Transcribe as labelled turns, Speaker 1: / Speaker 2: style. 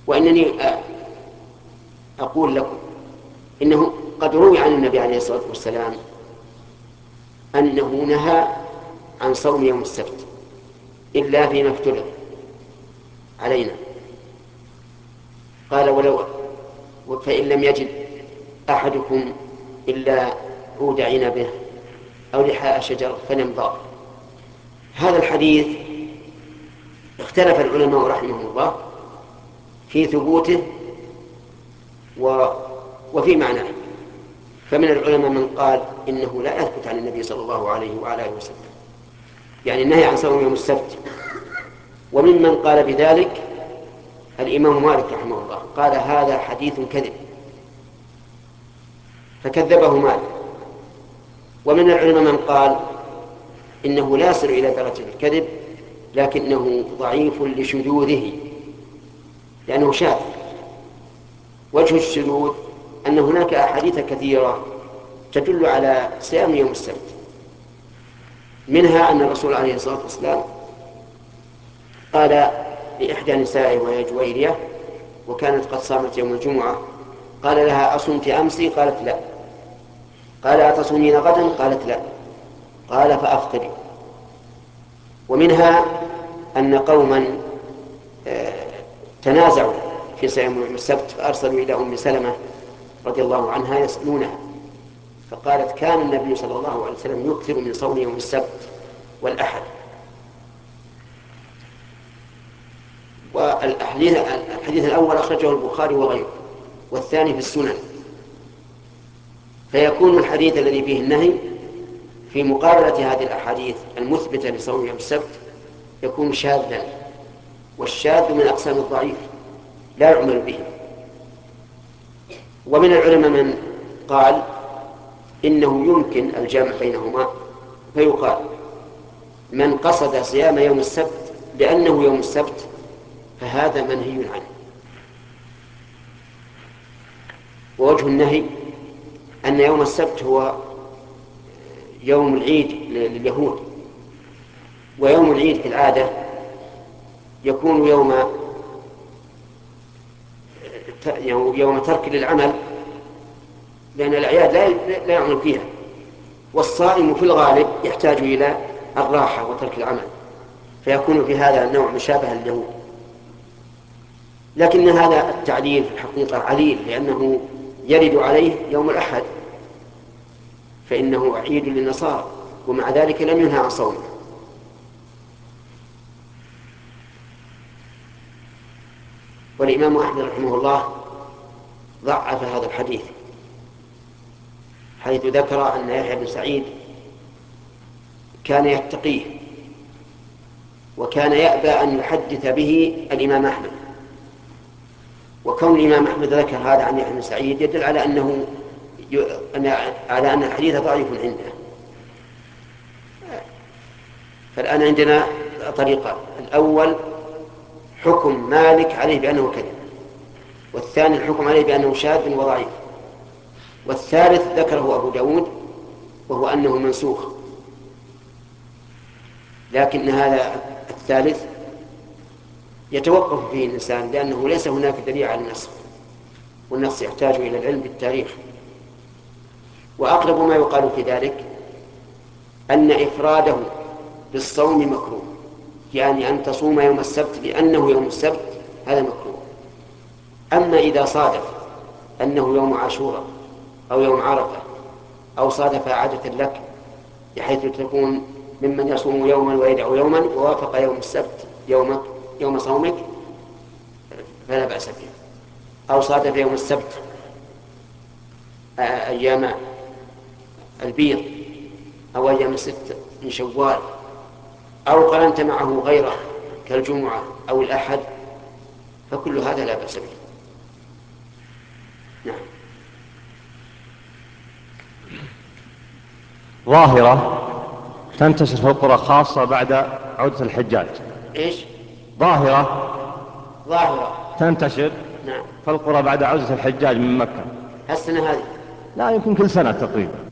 Speaker 1: وإنني أقول لكم إنه قد روي عن النبي عليه الصلاة والسلام أنه نهى عن صوم يوم السبت إلا فيما افترض علينا. قال ولو فإن لم يجد أحدكم إلا عود عنبه أو لحاء شجر فليمضغ. هذا الحديث اختلف العلماء رحمهم الله في ثبوته وفي معناه. فمن العلماء من قال إنه لا يثبت عن النبي صلى الله عليه وعلى آله وسلم، يعني النهي عن صوم يوم السبت. وممن قال بذلك الإمام مالك رحمه الله، قال هذا حديث كذب، فكذبه مالك. ومن العلماء من قال إنه لا يصل إلى درجة الكذب، لكنه ضعيف لشذوذه لأنه شاذ. وجه الشذوذ أن هناك أحاديث كثيرة تدل على صيام يوم السبت، منها أن الرسول عليه الصلاة والسلام قال لإحدى نسائه وهي جويرية وكانت قد صامت يوم الجمعة، قال لها أصمت أمسي؟ قالت لا. قال أتصومين غدا؟ قالت لا. قال فأفطري. ومنها أن قوما تنازعوا في صيام يوم السبت فأرسلوا إلى أم سلمة رضي الله عنها يسألونها، فقالت كان النبي صلى الله عليه وسلم يكثر من صوم يوم السبت والأحد. والحديث الأول أخرجه البخاري وغيره، والثاني في السنن، فيكون الحديث الذي فيه النهي في مقابلة هذه الأحاديث المثبتة لصوم يوم السبت يكون شاذا، والشاذ من أقسام الضعيف لا يعمل به. ومن العلماء من قال إنه يمكن الجمع بينهما، فيقال من قصد صيام يوم السبت لأنه يوم السبت فهذا منهي عنه. ووجه النهي أن يوم السبت هو يوم العيد لليهود، ويوم العيد في العادة يكون يوم ترك للعمل، لأن الأعياد لا يعمل فيها، والصائم في الغالب يحتاج إلى الراحة وترك العمل، فيكون في هذا النوع مشابه لليهود. لكن هذا التعليل في الحقيقة عليل، لأنه يرد عليه يوم الأحد فإنه عيد للنصارى، ومع ذلك لم ينهى عن صومه. والإمام أحمد رحمه الله ضعف هذا الحديث، حيث ذكر أن يحيى بن سعيد كان يتقيه وكان يأبى أن يحدث به الإمام أحمد. وكون الإمام أحمد ذكر هذا عن يحيى بن سعيد يدل على أن الحديث ضعيف عنده. فالآن عندنا طريقان: الأول حكم مالك عليه بأنه كذب، والثاني الحكم عليه بأنه شاذ وضعيف، والثالث ذكره أبو داود وهو أنه منسوخ. لكن هذا الثالث يتوقف فيه الإنسان، لأنه ليس هناك دليل على النسخ، والنسخ يحتاج إلى العلم بالتاريخ. وأقرب ما يقال في ذلك أن إفراده بالصوم مكروه، يعني أن تصوم يوم السبت لأنه يوم السبت هذا مكروه. أما إذا صادف أنه يوم عاشوراء أو يوم عرفة أو صادف عادة لك بحيث تكون ممن يصوم يوما ويدعو يوما ووافق يوم السبت يوم صومك فلا بأس به، أو صادف يوم السبت أيام البيض أو أيام الست من شوال، أو قرنت معه غيره كالجمعة أو الأحد، فكل هذا لا بأس به. نعم.
Speaker 2: ظاهرة تنتشر في القرى خاصة بعد عودة الحجاج.
Speaker 1: إيش؟
Speaker 2: ظاهرة تنتشر
Speaker 1: نعم
Speaker 2: في القرى بعد عودة الحجاج من مكة.
Speaker 1: السنة هذه؟
Speaker 2: لا، يمكن كل سنة تقريبا.